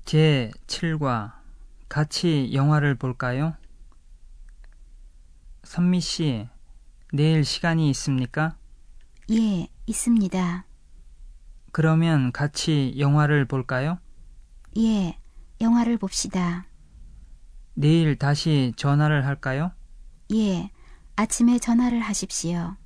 제 7과 같이 영화를 볼까요? 선미 씨, 내일 시간이 있습니까? 예, 있습니다. 그러면 같이 영화를 볼까요? 예, 영화를 봅시다. 내일 다시 전화를 할까요? 예, 아침에 전화를 하십시오.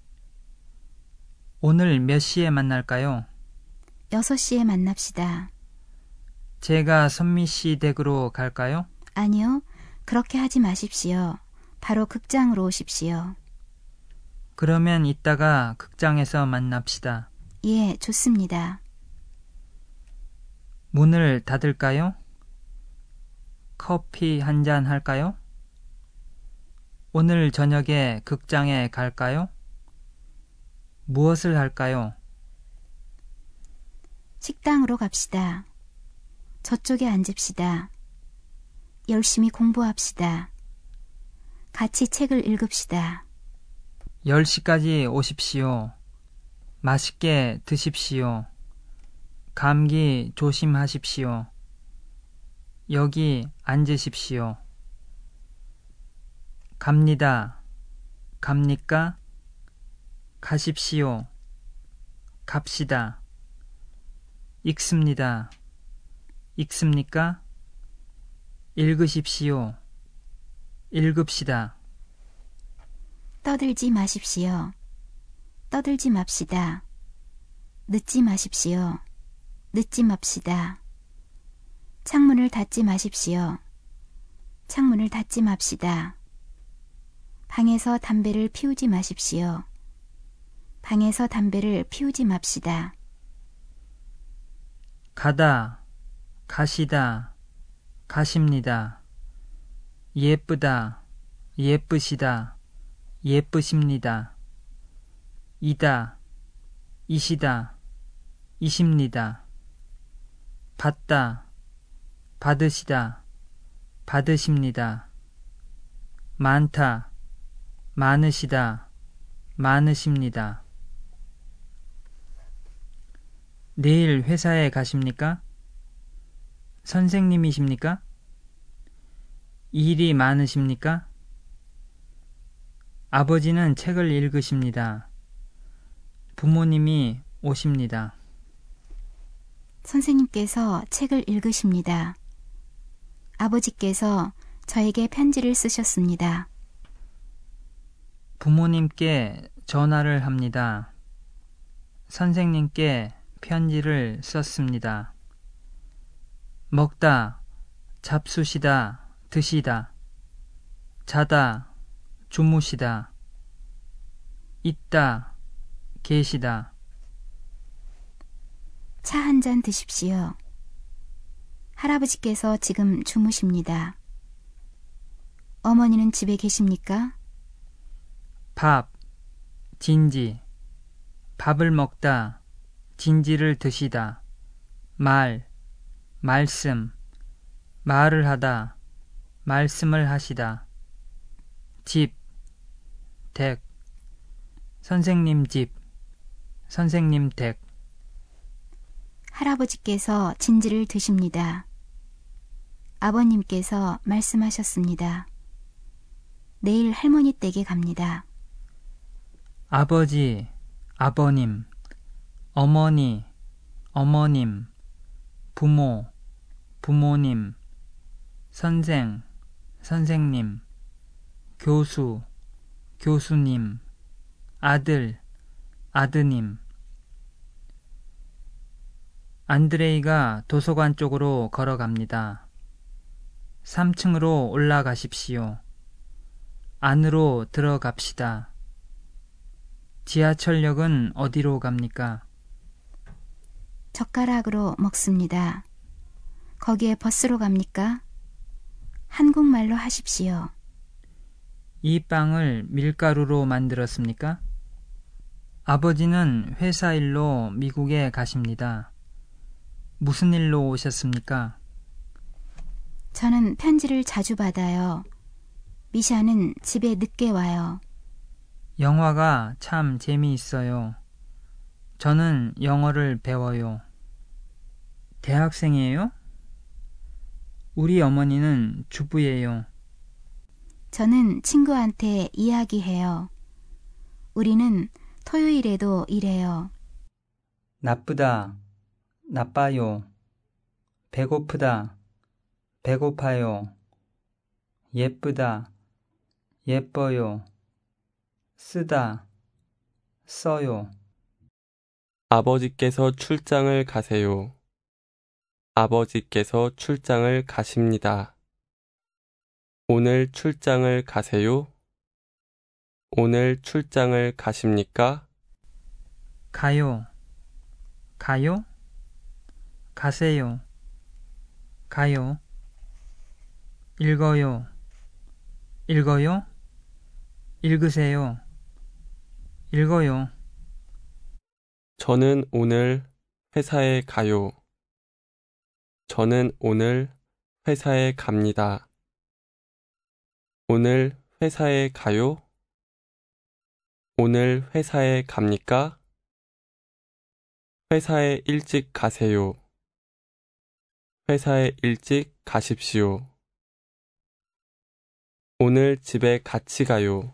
오늘 몇 시에 만날까요? 6시에 만납시다. 제가 선미 씨 댁으로 갈까요? 아니요, 그렇게 하지 마십시오. 바로 극장으로 오십시오. 그러면 이따가 극장에서 만납시다. 예, 좋습니다. 문을 닫을까요? 커피 한 잔 할까요? 오늘 저녁에 극장에 갈까요? 무엇을 할까요? 식당으로 갑시다. 저쪽에 앉읍시다. 열심히 공부합시다. 같이 책을 읽읍시다. 10시까지 오십시오. 맛있게 드십시오. 감기 조심하십시오. 여기 앉으십시오. 갑니다. 갑니까? 가십시오. 갑시다. 읽습니다. 읽습니까? 읽으십시오. 읽읍시다. 떠들지 마십시오. 떠들지 맙시다. 늦지 마십시오. 늦지 맙시다. 창문을 닫지 마십시오. 창문을 닫지 맙시다. 방에서 담배를 피우지 마십시오. 방에서 담배를 피우지 맙시다. 가다, 가시다, 가십니다. 예쁘다, 예쁘시다, 예쁘십니다. 이다, 이시다, 이십니다. 받다, 받으시다, 받으십니다. 많다, 많으시다, 많으십니다. 내일 회사에 가십니까? 선생님이십니까? 일이 많으십니까? 아버지는 책을 읽으십니다. 부모님이 오십니다. 선생님께서 책을 읽으십니다. 아버지께서 저에게 편지를 쓰셨습니다. 부모님께 전화를 합니다. 선생님께 편지를 썼습니다. 먹다, 잡수시다, 드시다. 자다, 주무시다. 있다, 계시다. 차 한 잔 드십시오. 할아버지께서 지금 주무십니다. 어머니는 집에 계십니까? 밥, 진지. 밥을 먹다, 진지를 드시다. 말씀. 말을 하다, 말씀을 하시다. 집, 댁. 선생님 집, 선생님 댁. 할아버지께서 진지를 드십니다. 아버님께서 말씀하셨습니다. 내일 할머니 댁에 갑니다. 아버지, 아버님. 어머니, 어머님. 부모, 부모님. 선생, 선생님. 교수, 교수님. 아들, 아드님. 안드레이가 도서관 쪽으로 걸어갑니다. 3층으로 올라가십시오. 안으로 들어갑시다. 지하철역은 어디로 갑니까? 젓가락으로 먹습니다. 거기에 버스로 갑니까? 한국말로 하십시오. 이 빵을 밀가루로 만들었습니까? 아버지는 회사 일로 미국에 가십니다. 무슨 일로 오셨습니까? 저는 편지를 자주 받아요. 미샤는 집에 늦게 와요. 영화가 참 재미있어요. 저는 영어를 배워요. 대학생이에요? 우리 어머니는 주부예요. 저는 친구한테 이야기해요. 우리는 토요일에도 일해요. 나쁘다, 나빠요. 배고프다, 배고파요. 예쁘다, 예뻐요. 쓰다, 써요. 아버지께서 출장을 가세요. 아버지께서 출장을 가십니다. 오늘 출장을 가세요? 오늘 출장을 가십니까? 가요, 가요? 가세요, 가요. 읽어요, 읽어요? 읽으세요, 읽어요. 저는 오늘 회사에 가요. 저는 오늘 회사에 갑니다. 오늘 회사에 가요? 오늘 회사에 갑니까? 회사에 일찍 가세요. 회사에 일찍 가십시오. 오늘 집에 같이 가요.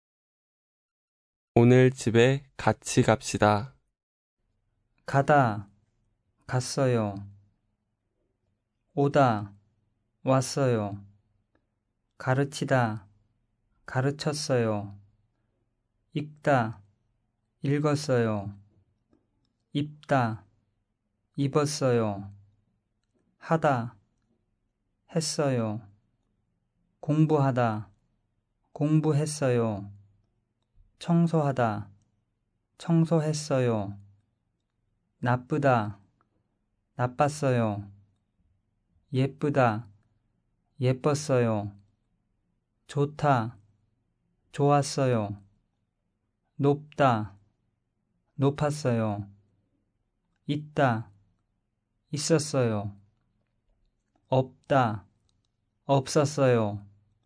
오늘 집에 같이 갑시다. 가다, 갔어요. 오다, 왔어요. 가르치다, 가르쳤어요. 읽다, 읽었어요. 입다, 입었어요. 하다, 했어요. 공부하다, 공부했어요. 청소하다, 청소했어요. 나쁘다, 나빴어요. 예쁘다, 예뻤어요. 좋다, 좋았어요. 높다, 높았어요. 있다, 있었어요. 없다, 없었어요.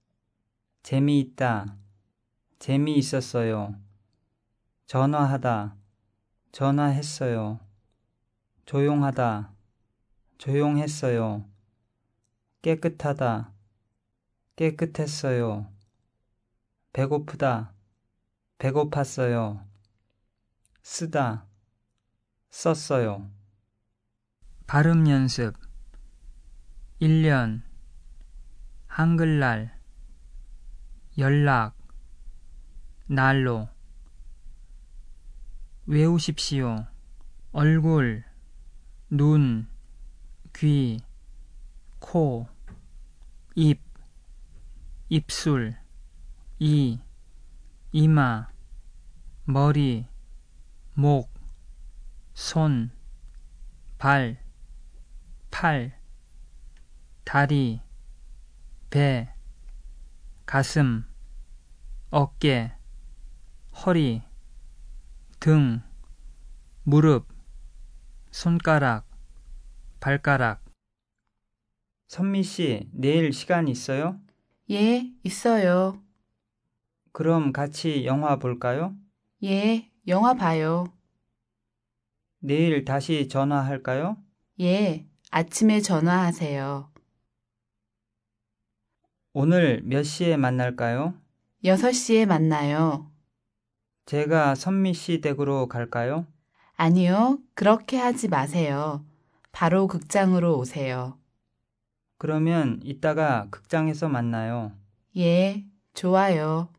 재미있다, 재미있었어요. 전화하다, 전화했어요. 조용하다, 조용했어요. 깨끗하다, 깨끗했어요. 배고프다, 배고팠어요. 쓰다, 썼어요. 발음 연습 1년 한글날 연락 날로 외우십시오. 얼굴, 눈, 귀, 코, 입, 입술, 이, 이마, 머리, 목, 손, 발, 팔, 다리, 배, 가슴, 어깨, 허리, 등, 무릎, 손가락, 발가락. 선미 씨, 내일 시간 있어요? 예, 있어요. 그럼 같이 영화 볼까요? 예, 영화 봐요. 내일 다시 전화할까요? 예, 아침에 전화하세요. 오늘 몇 시에 만날까요? 6시에 만나요. 제가 선미 씨 댁으로 갈까요? 아니요, 그렇게 하지 마세요. 바로 극장으로 오세요. 그러면 이따가 극장에서 만나요. 예, 좋아요.